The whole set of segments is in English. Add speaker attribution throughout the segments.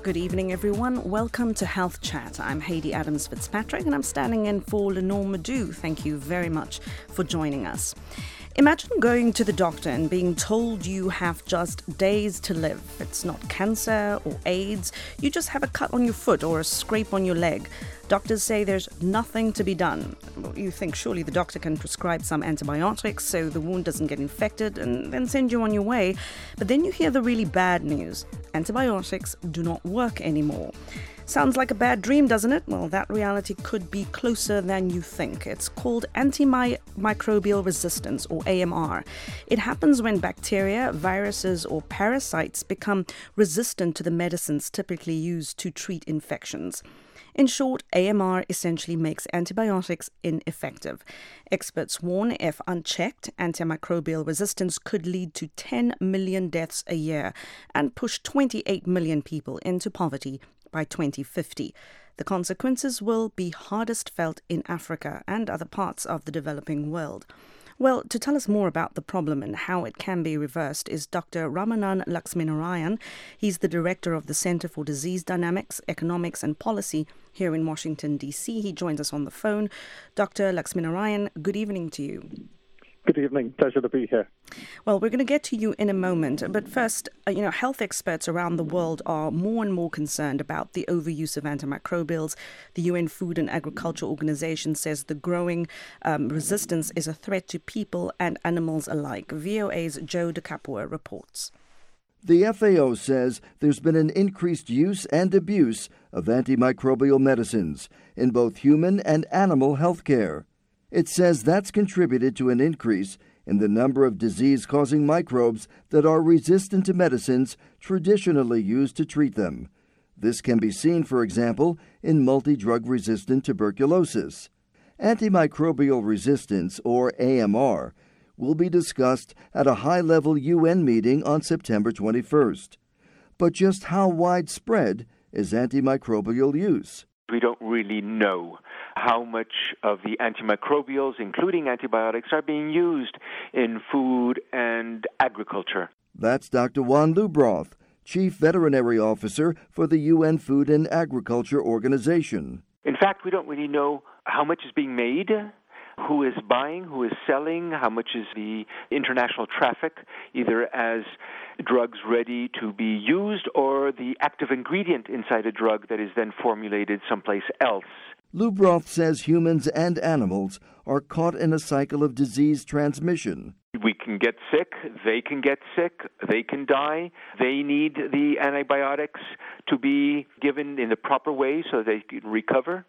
Speaker 1: Good evening, everyone. Welcome to Health Chat. I'm Hayley Adams Fitzpatrick, and I'm standing in for Lenore Madu. Thank you very much for joining us. Imagine going to the doctor and being told you have just days to live. It's not cancer or AIDS. You just have a cut on your foot or a scrape on your leg. Doctors say there's nothing to be done. Well, you think surely the doctor can prescribe some antibiotics so the wound doesn't get infected and then send you on your way. But then you hear the really bad news. Antibiotics do not work anymore. Sounds like a bad dream, doesn't it? Well, that reality could be closer than you think. It's called antimicrobial resistance, or AMR. It happens when bacteria, viruses, or parasites become resistant to the medicines typically used to treat infections. In short, AMR essentially makes antibiotics ineffective. Experts warn if unchecked, antimicrobial resistance could lead to 10 million deaths a year and push 28 million people into poverty by 2050. The consequences will be hardest felt in Africa and other parts of the developing world. Well, to tell us more about the problem and how it can be reversed is Dr. Ramanan Laxminarayan. He's the director of the Center for Disease Dynamics, Economics and Policy here in Washington, D.C. He joins us on the phone. Dr. Laxminarayan, good evening to you.
Speaker 2: Good evening. Pleasure to be here.
Speaker 1: Well, we're going to get to you in a moment. But first, health experts around the world are more and more concerned about the overuse of antimicrobials. The UN Food and Agriculture Organization says the growing resistance is a threat to people and animals alike. VOA's Joe DeCapua reports.
Speaker 3: The FAO says there's been an increased use and abuse of antimicrobial medicines in both human and animal health care. It says that's contributed to an increase in the number of disease-causing microbes that are resistant to medicines traditionally used to treat them. This can be seen, for example, in multi-drug-resistant tuberculosis. Antimicrobial resistance, or AMR, will be discussed at a high-level UN meeting on September 21st. But just how widespread is antimicrobial use?
Speaker 4: We don't really know how much of the antimicrobials, including antibiotics, are being used in food and agriculture.
Speaker 3: That's Dr. Juan Lubroth, Chief Veterinary Officer for the UN Food and Agriculture Organization.
Speaker 4: In fact, we don't really know how much is being made, who is buying, who is selling, how much is the international traffic, either as drugs ready to be used or the active ingredient inside a drug that is then formulated someplace else.
Speaker 3: Lubroth says humans and animals are caught in a cycle of disease transmission.
Speaker 4: We can get sick, they can get sick, they can die. They need the antibiotics to be given in the proper way so they can recover.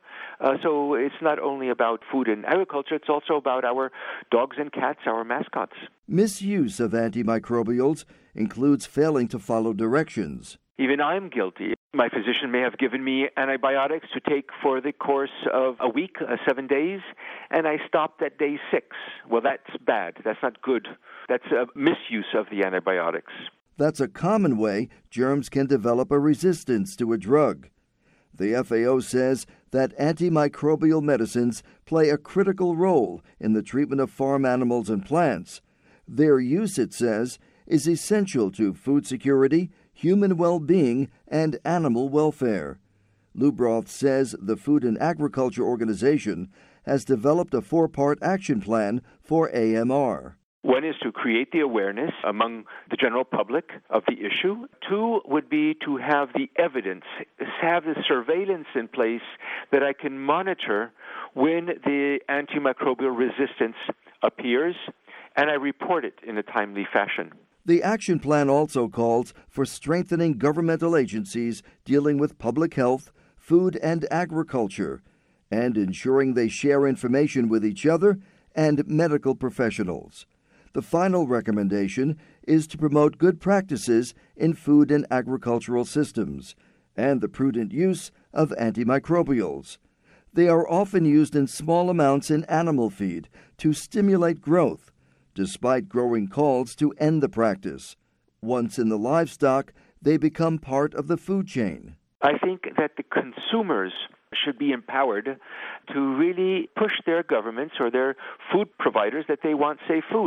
Speaker 4: So it's not only about food and agriculture, it's also about our dogs and cats, our mascots.
Speaker 3: Misuse of antimicrobials includes failing to follow directions.
Speaker 4: Even I'm guilty. My physician may have given me antibiotics to take for the course of a week, 7 days, and I stopped at day 6. Well, that's bad. That's not good. That's a misuse of the antibiotics.
Speaker 3: That's a common way germs can develop a resistance to a drug. The FAO says that antimicrobial medicines play a critical role in the treatment of farm animals and plants. Their use, it says, is essential to food security, human well-being, and animal welfare. Lubroth says the Food and Agriculture Organization has developed a 4-part action plan for AMR.
Speaker 4: One is to create the awareness among the general public of the issue. 2 would be to have the evidence, have the surveillance in place that I can monitor when the antimicrobial resistance appears, and I report it in a timely fashion.
Speaker 3: The action plan also calls for strengthening governmental agencies dealing with public health, food and agriculture, and ensuring they share information with each other and medical professionals. The final recommendation is to promote good practices in food and agricultural systems and the prudent use of antimicrobials. They are often used in small amounts in animal feed to stimulate growth, despite growing calls to end the practice. Once in the livestock, they become part of the food chain.
Speaker 4: I think that the consumers should be empowered to really push their governments or their food providers that they want safe food.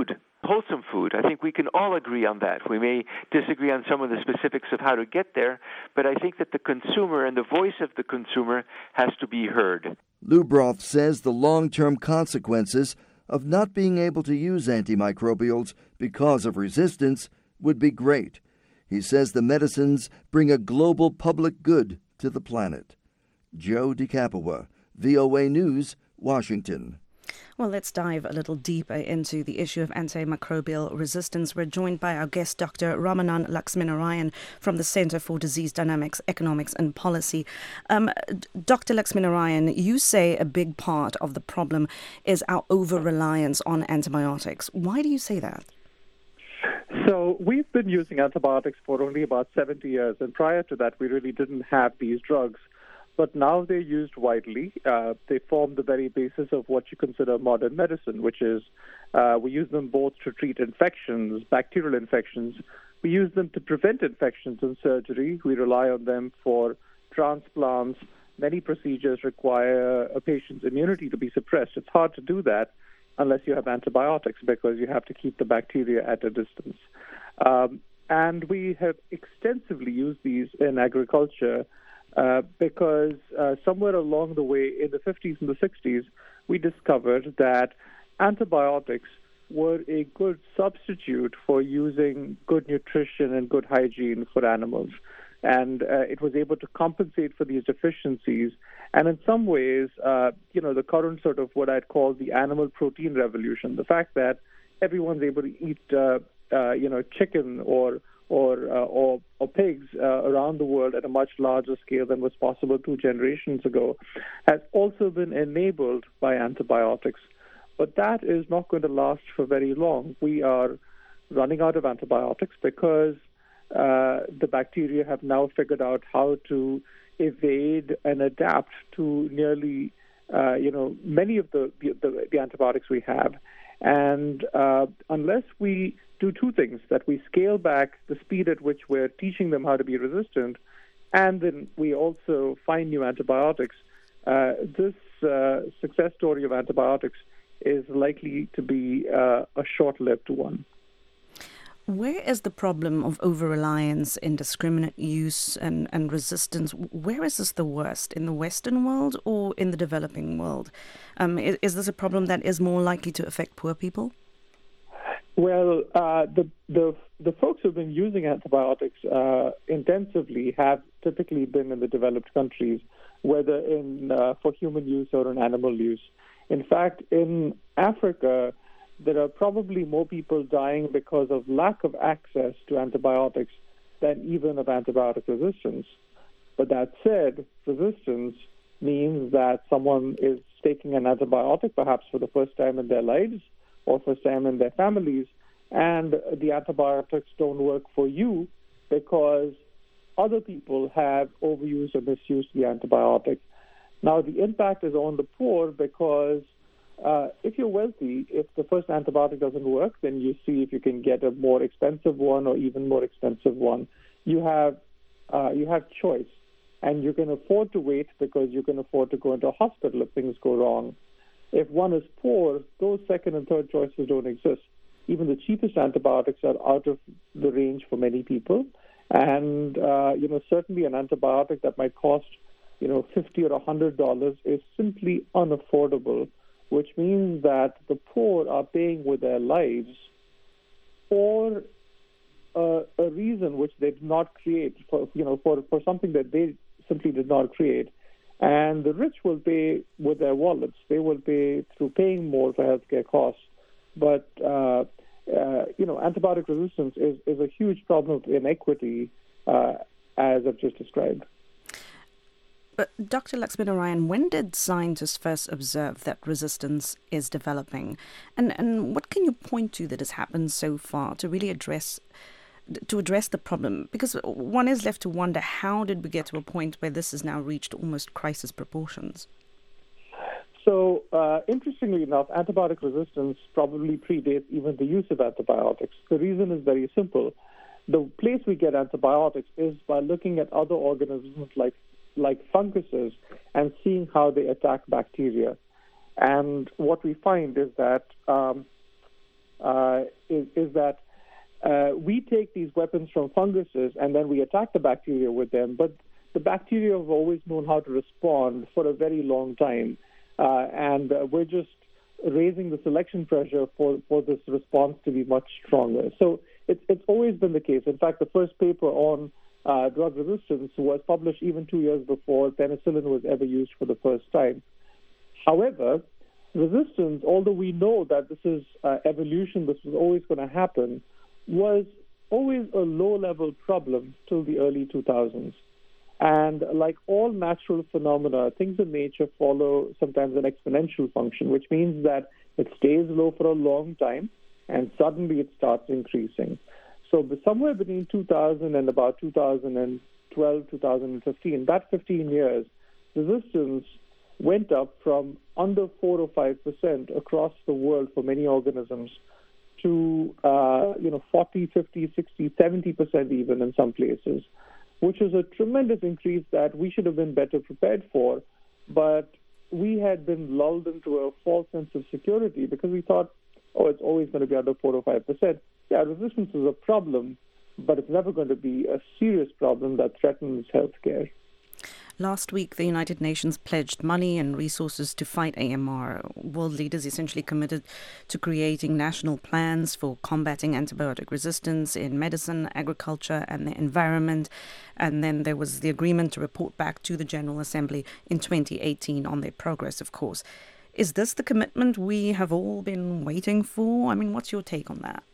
Speaker 4: wholesome food. I think we can all agree on that. We may disagree on some of the specifics of how to get there, but I think that the consumer and the voice of the consumer has to be heard.
Speaker 3: Lubroth says the long-term consequences of not being able to use antimicrobials because of resistance would be great. He says the medicines bring a global public good to the planet. Joe DeCapua, VOA News, Washington.
Speaker 1: Well, let's dive a little deeper into the issue of antimicrobial resistance. We're joined by our guest, Dr. Ramanan Laxminarayan from the Center for Disease Dynamics, Economics and Policy. Dr. Laxminarayan, you say a big part of the problem is our over-reliance on antibiotics. Why do you say that?
Speaker 2: So we've been using antibiotics for only about 70 years, and prior to that, we really didn't have these drugs. But now they're used widely. They form the very basis of what you consider modern medicine, which is we use them both to treat infections, bacterial infections. We use them to prevent infections in surgery. We rely on them for transplants. Many procedures require a patient's immunity to be suppressed. It's hard to do that unless you have antibiotics because you have to keep the bacteria at a distance. And we have extensively used these in agriculture because somewhere along the way in the 50s and the 60s, we discovered that antibiotics were a good substitute for using good nutrition and good hygiene for animals. And it was able to compensate for these deficiencies. And in some ways, the current sort of what I'd call the animal protein revolution, the fact that everyone's able to eat, chicken or pigs around the world at a much larger scale than was possible 2 generations ago, has also been enabled by antibiotics. But that is not going to last for very long. We are running out of antibiotics because the bacteria have now figured out how to evade and adapt to nearly, many of the antibiotics we have. And unless we do 2 things, that we scale back the speed at which we're teaching them how to be resistant, and then we also find new antibiotics, this success story of antibiotics is likely to be a short-lived one.
Speaker 1: Where is the problem of over-reliance, indiscriminate use and resistance? Where is this the worst, in the Western world or in the developing world? Is this a problem that is more likely to affect poor people?
Speaker 2: Well, the folks who've been using antibiotics intensively have typically been in the developed countries, whether for human use or in animal use. In fact, in Africa, there are probably more people dying because of lack of access to antibiotics than even of antibiotic resistance. But that said, resistance means that someone is taking an antibiotic perhaps for the first time in their lives or first time in their families, and the antibiotics don't work for you because other people have overused or misused the antibiotic. Now, the impact is on the poor because if you're wealthy, if the first antibiotic doesn't work, then you see if you can get a more expensive one or even more expensive one. You have choice, and you can afford to wait because you can afford to go into a hospital if things go wrong. If one is poor, those second and third choices don't exist. Even the cheapest antibiotics are out of the range for many people, and certainly an antibiotic that might cost $50 or $100 is simply unaffordable, which means that the poor are paying with their lives for a reason which they did not create, for something that they simply did not create. And the rich will pay with their wallets. They will pay through paying more for healthcare costs. But, antibiotic resistance is a huge problem of inequity, as I've just described.
Speaker 1: But Dr. Laxminarayan, when did scientists first observe that resistance is developing? And what can you point to that has happened so far to really address the problem? Because one is left to wonder, how did we get to a point where this has now reached almost crisis proportions?
Speaker 2: So, interestingly enough, antibiotic resistance probably predates even the use of antibiotics. The reason is very simple. The place we get antibiotics is by looking at other organisms like funguses and seeing how they attack bacteria. And what we find is that is that we take these weapons from funguses and then we attack the bacteria with them, but the bacteria have always known how to respond for a very long time, and we're just raising the selection pressure for this response to be much stronger. So it's always been the case. In fact, the first paper on drug resistance was published even 2 years before penicillin was ever used for the first time. However, resistance, although we know that this is evolution, this was always going to happen, was always a low-level problem till the early 2000s. And like all natural phenomena, things in nature follow sometimes an exponential function, which means that it stays low for a long time, and suddenly it starts increasing. So somewhere between 2000 and about 2012, 2015, that 15 years, resistance went up from under 4 or 5% across the world for many organisms to 40, 50, 60, 70% even in some places, which is a tremendous increase that we should have been better prepared for. But we had been lulled into a false sense of security because we thought, it's always going to be under 4 or 5%. Yeah, resistance is a problem, but it's never going to be a serious problem that threatens healthcare.
Speaker 1: Last week, the United Nations pledged money and resources to fight AMR. World leaders essentially committed to creating national plans for combating antibiotic resistance in medicine, agriculture, and the environment. And then there was the agreement to report back to the General Assembly in 2018 on their progress, of course. Is this the commitment we have all been waiting for? I mean, what's your take on that?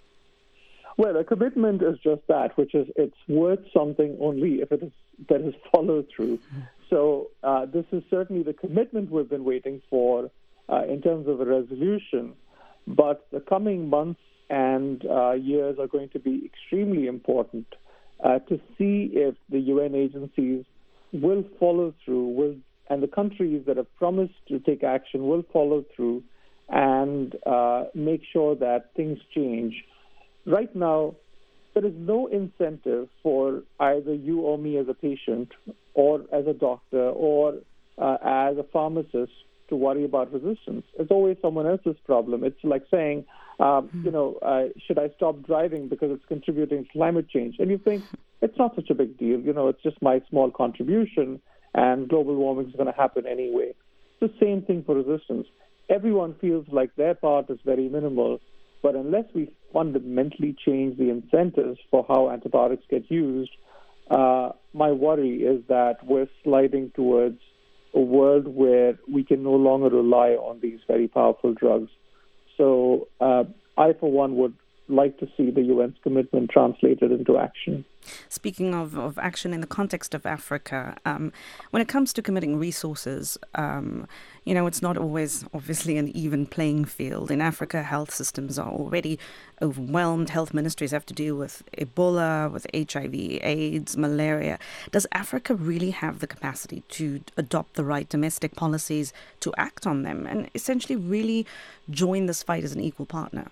Speaker 2: Well, a commitment is just that, which is it's worth something only if that is followed through. So this is certainly the commitment we've been waiting for in terms of a resolution. But the coming months and years are going to be extremely important to see if the UN agencies will follow through, and the countries that have promised to take action will follow through and make sure that things change. Right now, there is no incentive for either you or me as a patient or as a doctor or as a pharmacist to worry about resistance. It's always someone else's problem. It's like saying, should I stop driving because it's contributing to climate change? And you think, it's not such a big deal. It's just my small contribution, and global warming is going to happen anyway. It's the same thing for resistance. Everyone feels like their part is very minimal, but unless we fundamentally change the incentives for how antibiotics get used, my worry is that we're sliding towards a world where we can no longer rely on these very powerful drugs. So I, for one, would like to see the UN's commitment translated into action.
Speaker 1: Speaking of action in the context of Africa, when it comes to committing resources, it's not always obviously an even playing field. In Africa, health systems are already overwhelmed. Health ministries have to deal with Ebola, with HIV, AIDS, malaria. Does Africa really have the capacity to adopt the right domestic policies to act on them and essentially really join this fight as an equal partner?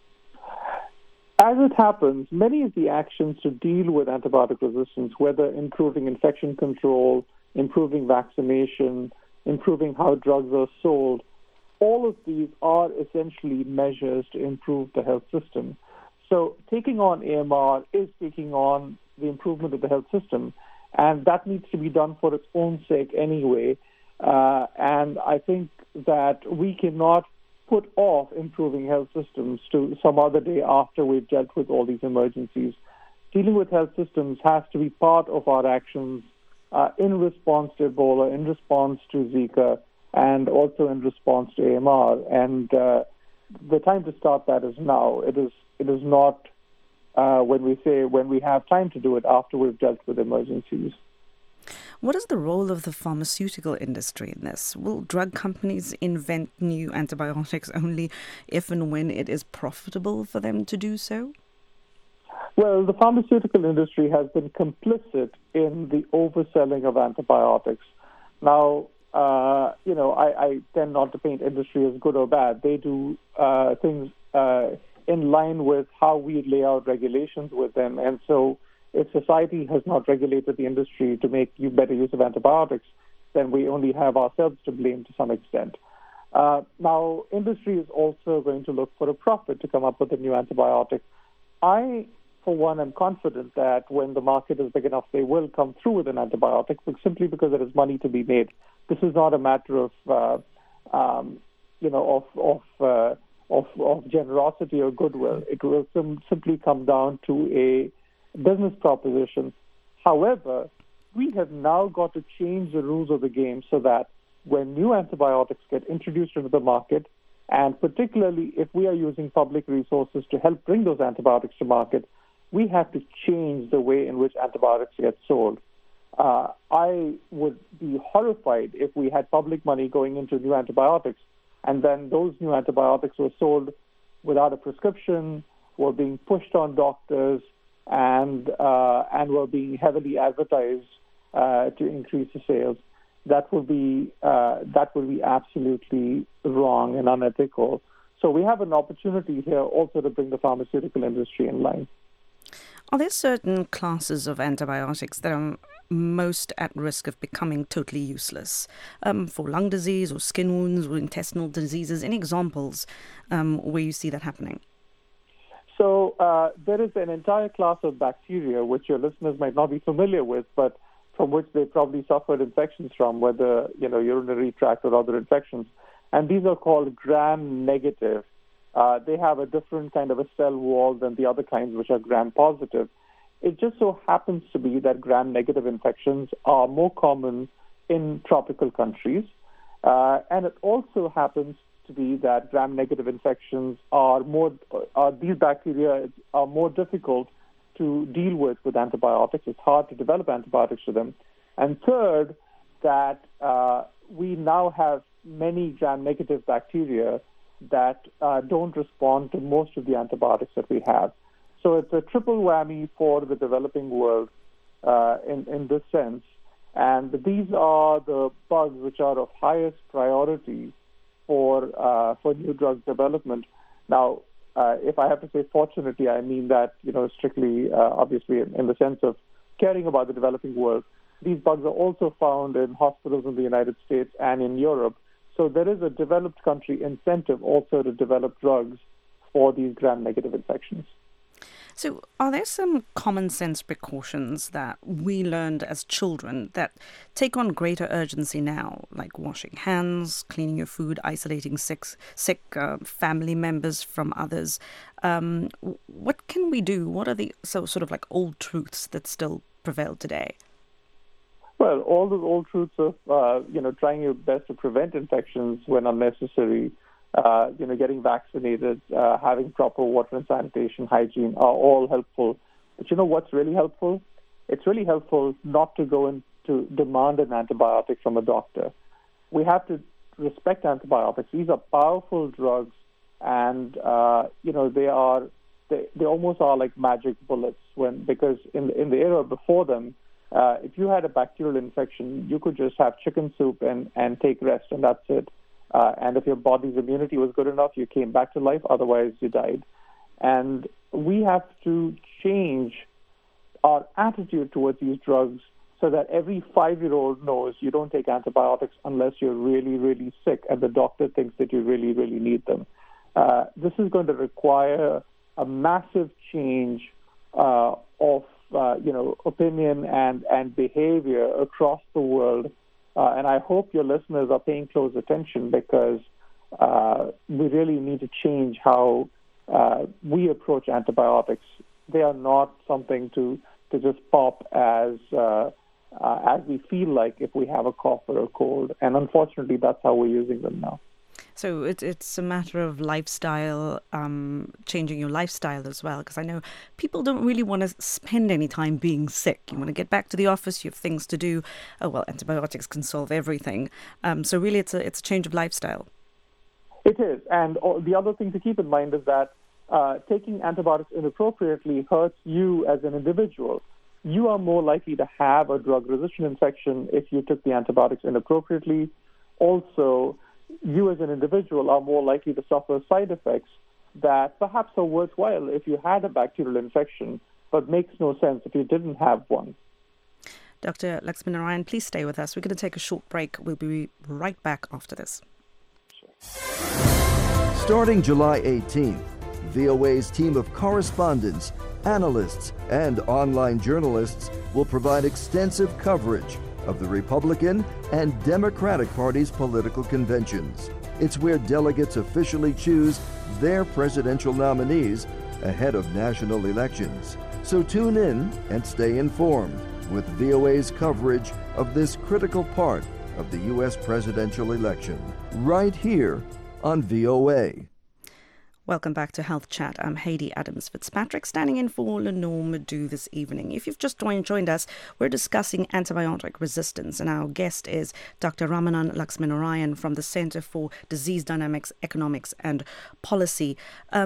Speaker 2: As it happens, many of the actions to deal with antibiotic resistance, whether improving infection control, improving vaccination, improving how drugs are sold, all of these are essentially measures to improve the health system. So taking on AMR is taking on the improvement of the health system, and that needs to be done for its own sake anyway. And I think that we cannot put off improving health systems to some other day after we've dealt with all these emergencies. Dealing with health systems has to be part of our actions in response to Ebola, in response to Zika, and also in response to AMR. And the time to start that is now. It is not when we have time to do it after we've dealt with emergencies.
Speaker 1: What is the role of the pharmaceutical industry in this? Will drug companies invent new antibiotics only if and when it is profitable for them to do so?
Speaker 2: Well, the pharmaceutical industry has been complicit in the overselling of antibiotics. Now, I tend not to paint industry as good or bad. They do things in line with how we lay out regulations with them. And so if society has not regulated the industry to make better use of antibiotics, then we only have ourselves to blame to some extent. Now, industry is also going to look for a profit to come up with a new antibiotic. I, for one, am confident that when the market is big enough, they will come through with an antibiotic, simply because there is money to be made. This is not a matter of generosity or goodwill. It will simply come down to a business proposition. However, we have now got to change the rules of the game so that when new antibiotics get introduced into the market, and particularly if we are using public resources to help bring those antibiotics to market, we have to change the way in which antibiotics get sold. I would be horrified if we had public money going into new antibiotics, and then those new antibiotics were sold without a prescription, were being pushed on doctors, and were being heavily advertised to increase the sales. That would be absolutely wrong and unethical. So we have an opportunity here also to bring the pharmaceutical industry in line.
Speaker 1: Are there certain classes of antibiotics that are most at risk of becoming totally useless for lung disease or skin wounds or intestinal diseases? Any examples where you see that happening?
Speaker 2: So there is an entire class of bacteria which your listeners might not be familiar with, but from which they probably suffered infections from, whether urinary tract or other infections. And these are called gram-negative. They have a different kind of a cell wall than the other kinds, which are gram-positive. It just so happens to be that gram-negative infections are more common in tropical countries. And it also happens to be that gram-negative infections these bacteria are more difficult to deal with antibiotics. It's hard to develop antibiotics for them. And third, that we now have many gram-negative bacteria that don't respond to most of the antibiotics that we have. So it's a triple whammy for the developing world in this sense. And these are the bugs which are of highest priority for new drug development. Now, if I have to say fortunately, I mean that, strictly, obviously, in the sense of caring about the developing world. These bugs are also found in hospitals in the United States and in Europe. So there is a developed country incentive also to develop drugs for these gram-negative infections.
Speaker 1: So are there some common sense precautions that we learned as children that take on greater urgency now, like washing hands, cleaning your food, isolating sick family members from others? What can we do? What are the sort of like old truths that still prevail today?
Speaker 2: Well, all those old truths of, trying your best to prevent infections when unnecessary, getting vaccinated, having proper water and sanitation, hygiene are all helpful. But you know what's really helpful? It's really helpful not to go in to demand an antibiotic from a doctor. We have to respect antibiotics. These are powerful drugs, and they almost are like magic bullets. Because in the era before them, if you had a bacterial infection, you could just have chicken soup and take rest, and that's it. And if your body's immunity was good enough, you came back to life. Otherwise, you died. And we have to change our attitude towards these drugs so that every 5-year-old knows you don't take antibiotics unless you're really, really sick and the doctor thinks that you really, really need them. This is going to require a massive change of opinion and behavior across the world. And I hope your listeners are paying close attention, because we really need to change how we approach antibiotics. They are not something to just pop as we feel like if we have a cough or a cold. And unfortunately, that's how we're using them now.
Speaker 1: So it's a matter of lifestyle, changing your lifestyle as well, because I know people don't really want to spend any time being sick. You want to get back to the office, you have things to do. Oh, well, antibiotics can solve everything. So really it's a change of lifestyle.
Speaker 2: It is. And the other thing to keep in mind is that taking antibiotics inappropriately hurts you as an individual. You are more likely to have a drug-resistant infection if you took the antibiotics inappropriately. Also, you as an individual are more likely to suffer side effects that perhaps are worthwhile if you had a bacterial infection, but makes no sense if you didn't have one.
Speaker 1: Dr. Laxminarayan, please stay with us. We're going to take a short break. We'll be right back after this.
Speaker 2: Sure.
Speaker 3: Starting July 18th, VOA's team of correspondents, analysts, and online journalists will provide extensive coverage of the Republican and Democratic Party's political conventions. It's where delegates officially choose their presidential nominees ahead of national elections. So tune in and stay informed with VOA's coverage of this critical part of the U.S. presidential election, right here on VOA.
Speaker 1: Welcome back to Health Chat. I'm Haydee Adams-Fitzpatrick, standing in for Lenore Madu this evening. If you've just joined us, we're discussing antibiotic resistance, and our guest is Dr. Ramanan Laxminarayan from the Center for Disease Dynamics, Economics and Policy.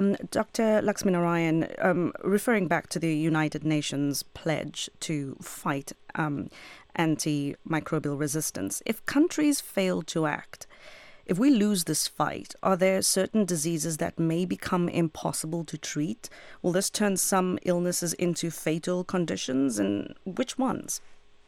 Speaker 1: Dr. Laxminarayan, referring back to the United Nations pledge to fight antimicrobial resistance, if countries fail to act, if we lose this fight, are there certain diseases that may become impossible to treat? Will this turn some illnesses into fatal conditions, and which ones?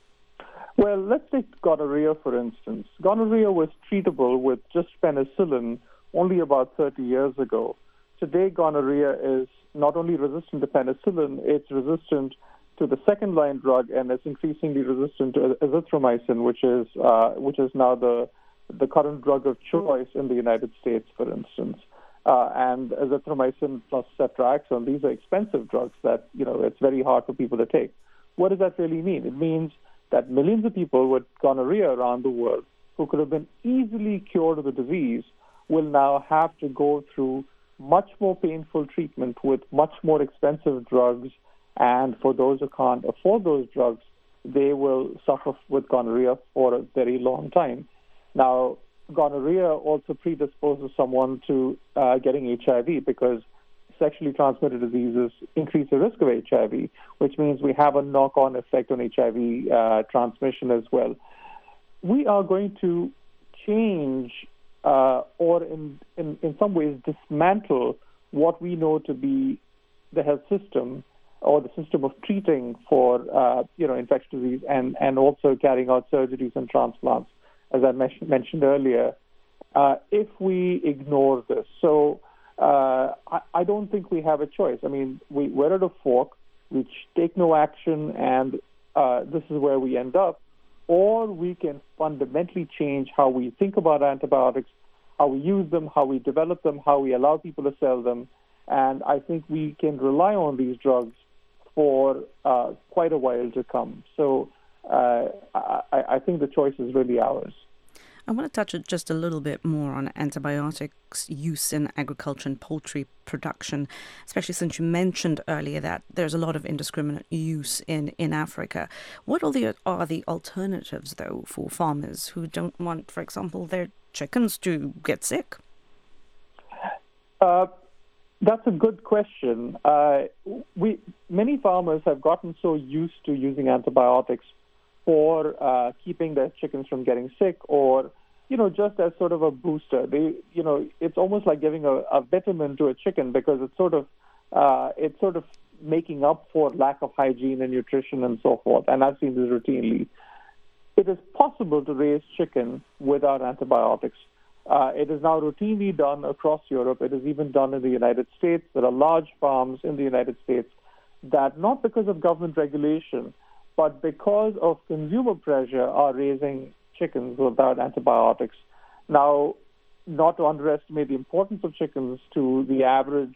Speaker 2: Well, let's take gonorrhea, for instance. Gonorrhea was treatable with just penicillin only about 30 years ago. Today, gonorrhea is not only resistant to penicillin, it's resistant to the second-line drug, and it's increasingly resistant to azithromycin, which is now the current drug of choice in the United States, for instance. And azithromycin plus ceftriaxone, these are expensive drugs that, it's very hard for people to take. What does that really mean? It means that millions of people with gonorrhea around the world who could have been easily cured of the disease will now have to go through much more painful treatment with much more expensive drugs. And for those who can't afford those drugs, they will suffer with gonorrhea for a very long time. Now, gonorrhea also predisposes someone to getting HIV because sexually transmitted diseases increase the risk of HIV, which means we have a knock-on effect on HIV transmission as well. We are going to change or in some ways dismantle what we know to be the health system or the system of treating for infectious disease and also carrying out surgeries and transplants, as I mentioned earlier, if we ignore this. So I don't think we have a choice. I mean, we're at a fork, we take no action, and this is where we end up. Or we can fundamentally change how we think about antibiotics, how we use them, how we develop them, how we allow people to sell them. And I think we can rely on these drugs for quite a while to come. So I think the choice is really ours.
Speaker 1: I want to touch just a little bit more on antibiotics use in agriculture and poultry production, especially since you mentioned earlier that there's a lot of indiscriminate use in Africa. What are the alternatives, though, for farmers who don't want, for example, their chickens to get sick?
Speaker 2: That's a good question. Many farmers have gotten so used to using antibiotics for keeping their chickens from getting sick, or just as sort of a booster. It's almost like giving a vitamin to a chicken because it's sort of making up for lack of hygiene and nutrition and so forth. And I've seen this routinely. It is possible to raise chicken without antibiotics. It is now routinely done across Europe. It is even done in the United States. There are large farms in the United States that, not because of government regulation, but because of consumer pressure, are raising chickens without antibiotics. Now, not to underestimate the importance of chickens to the average,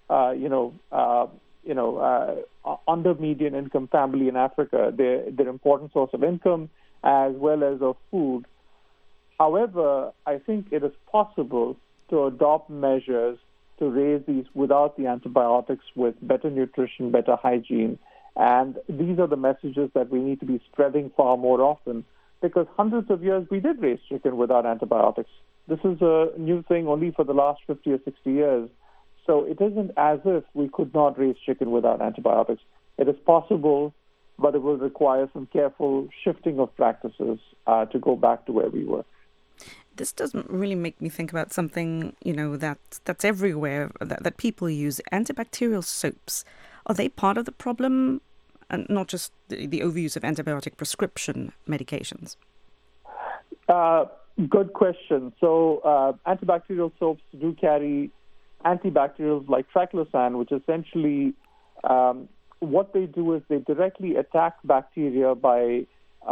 Speaker 2: under median income family in Africa, they're an important source of income as well as of food. However, I think it is possible to adopt measures to raise these without the antibiotics, with better nutrition, better hygiene. And these are the messages that we need to be spreading far more often, because hundreds of years we did raise chicken without antibiotics. This is a new thing only for the last 50 or 60 years. So it isn't as if we could not raise chicken without antibiotics. It is possible, but it will require some careful shifting of practices to go back to where we were.
Speaker 1: This doesn't really make me think about something, that's everywhere, that people use. Antibacterial soaps. Are they part of the problem, and not just the overuse of antibiotic prescription medications?
Speaker 2: Good question. So antibacterial soaps do carry antibacterials like triclosan, which essentially what they do is they directly attack bacteria by,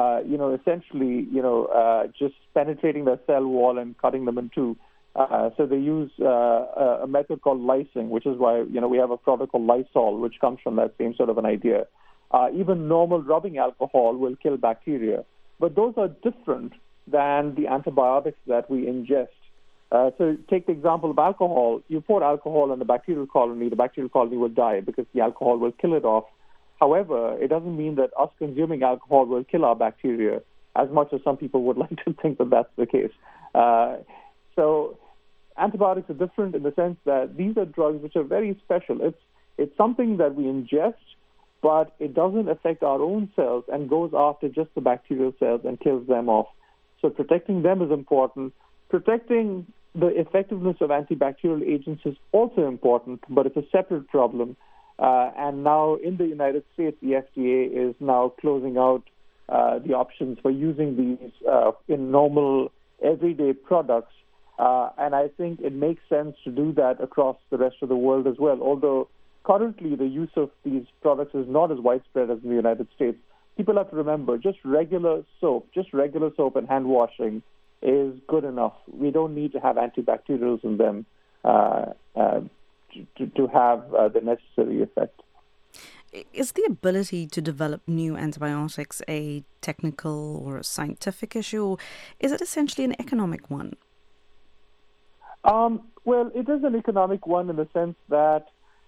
Speaker 2: just penetrating their cell wall and cutting them in two. So they use a method called lysing, which is why, we have a product called Lysol, which comes from that same sort of an idea. Even normal rubbing alcohol will kill bacteria. But those are different than the antibiotics that we ingest. So take the example of alcohol. You pour alcohol in the bacterial colony will die because the alcohol will kill it off. However, it doesn't mean that us consuming alcohol will kill our bacteria, as much as some people would like to think that that's the case. So antibiotics are different in the sense that these are drugs which are very special. It's something that we ingest, but it doesn't affect our own cells and goes after just the bacterial cells and kills them off. So protecting them is important. Protecting the effectiveness of antibacterial agents is also important, but it's a separate problem. And now in the United States, the FDA is now closing out the options for using these in normal, everyday products. And I think it makes sense to do that across the rest of the world as well. Although currently the use of these products is not as widespread as in the United States. People have to remember, just regular soap and hand washing is good enough. We don't need to have antibacterials in them to have the necessary effect.
Speaker 1: Is the ability to develop new antibiotics a technical or a scientific issue, or is it essentially an economic one?
Speaker 2: Well, it is an economic one in the sense that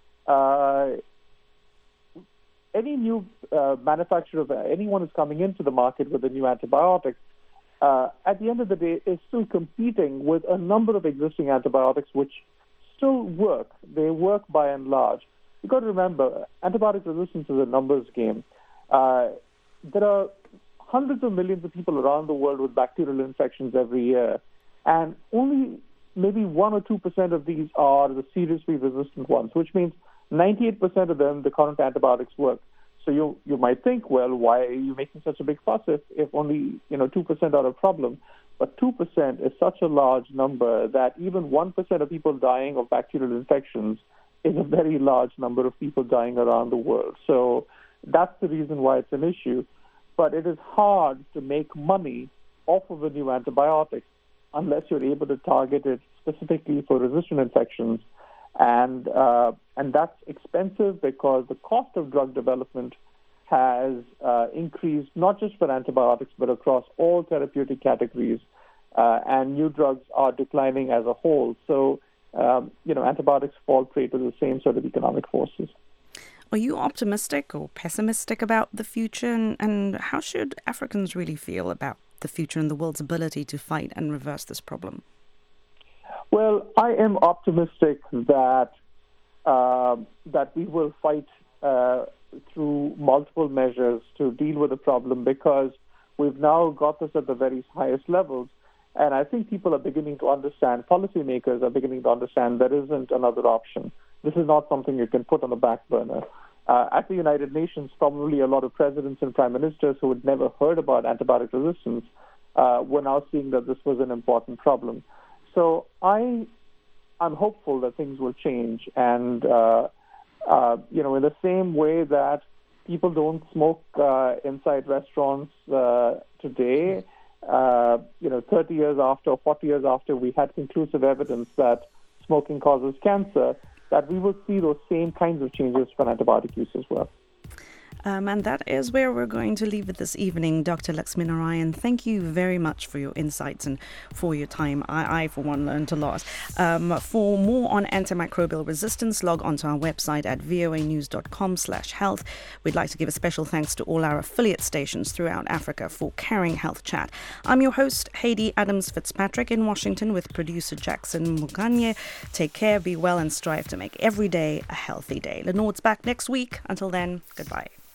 Speaker 2: any new manufacturer, anyone who's coming into the market with a new antibiotic, at the end of the day, is still competing with a number of existing antibiotics which still work. They work by and large. You've got to remember, antibiotic resistance is a numbers game. There are hundreds of millions of people around the world with bacterial infections every year, and only maybe 1 or 2% of these are the seriously resistant ones, which means 98% of them, the current antibiotics work. So you might think, well, why are you making such a big fuss if only 2% are a problem? But 2% is such a large number that even 1% of people dying of bacterial infections is a very large number of people dying around the world. So that's the reason why it's an issue. But it is hard to make money off of a new antibiotic unless you're able to target it specifically for resistant infections. And that's expensive because the cost of drug development has increased, not just for antibiotics, but across all therapeutic categories. And new drugs are declining as a whole. So, antibiotics fall prey to the same sort of economic forces.
Speaker 1: Are you optimistic or pessimistic about the future? And how should Africans really feel about the future and the world's ability to fight and reverse this problem?
Speaker 2: Well, I am optimistic that we will fight through multiple measures to deal with the problem because we've now got this at the very highest levels. And I think people are beginning to understand, policymakers are beginning to understand there isn't another option. This is not something you can put on the back burner. At the United Nations, probably a lot of presidents and prime ministers who had never heard about antibiotic resistance were now seeing that this was an important problem. So I'm hopeful that things will change. And, in the same way that people don't smoke inside restaurants today, 30 years after or 40 years after we had conclusive evidence that smoking causes cancer, that we will see those same kinds of changes for antibiotic use as well.
Speaker 1: And that is where we're going to leave it this evening. Dr. Laxminarayan, thank you very much for your insights and for your time. I for one, learned a lot. For more on antimicrobial resistance, log onto our website at voanews.com/health. We'd like to give a special thanks to all our affiliate stations throughout Africa for carrying Health Chat. I'm your host, Heidi Adams Fitzpatrick, in Washington with producer Jackson Muganye. Take care, be well, and strive to make every day a healthy day. Lenord's back next week. Until then, goodbye.